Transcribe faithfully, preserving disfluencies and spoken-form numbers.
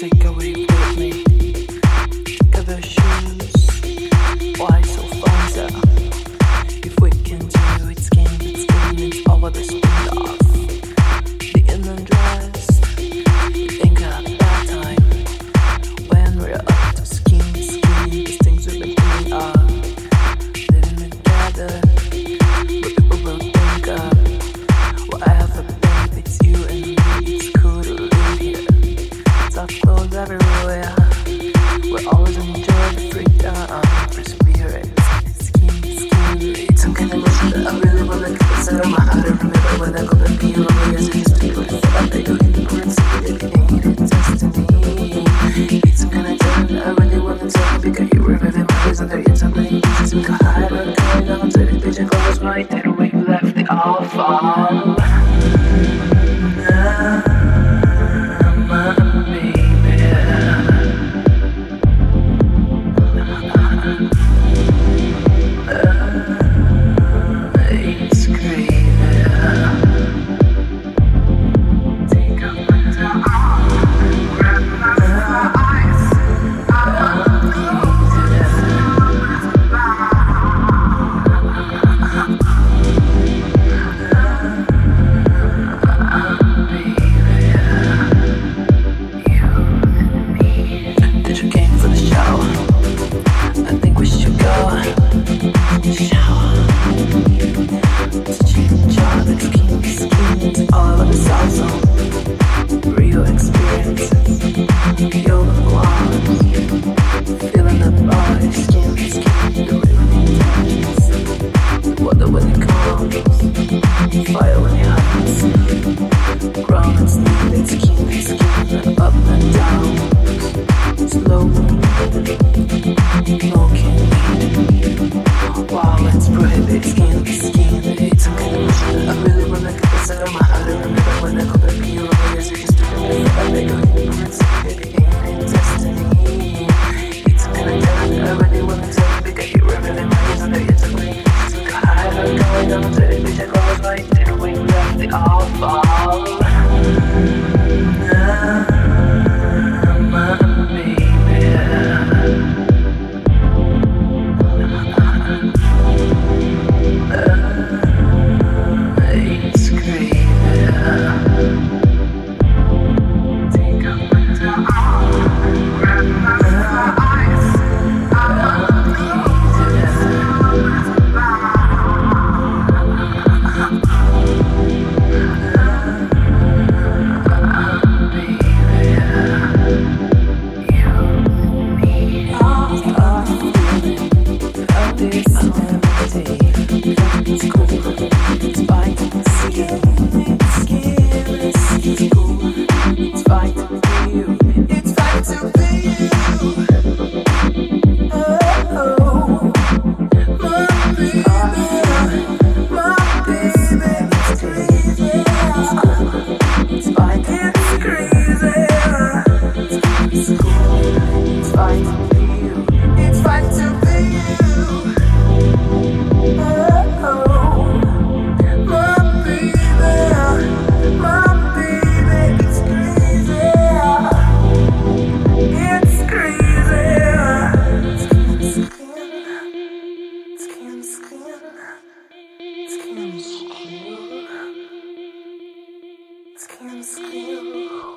take away with me. Other shoes, why so fancy? If we can do it, skin, it's skin, it's over the speed off. The inland dress, it ain't got that time. When we're up to skin, skin, these things we've been doing are living together. But people will think of whatever, babe, it's you and me, it's cool to live here. It's up close everywhere. We always enjoy the freedom, perseverance. Skin, skin, it's some kind of mission that I really wanna keep inside of my heart. I remember when I go back being lonely as I used to be. But I feel like they go in the words, it ain't it destiny. It's some kind of time that I really wanna tell. Because you were living my days under your tongue, many pieces we could hide. But going down to the bitch and close right there where you left it all fall. Fire when it happens. Ground and skin, it's skin, it's skin. Up and down. Slow. No can. Wow, let's prohibit skin, skin. It's some kind of mission. I really wanna get this out of my heart. I remember when I go back to you. Yes, I used to be. I beg you, birds, it ain't destiny. It's some kind of time I really wanna tell you. Because you were really mine under your tongue. I'm going down to the beach, I close right there when you left it all fall. Ah, my baby. Ah, it's crazy. Take a look down, grab my eyes. Skin, skin.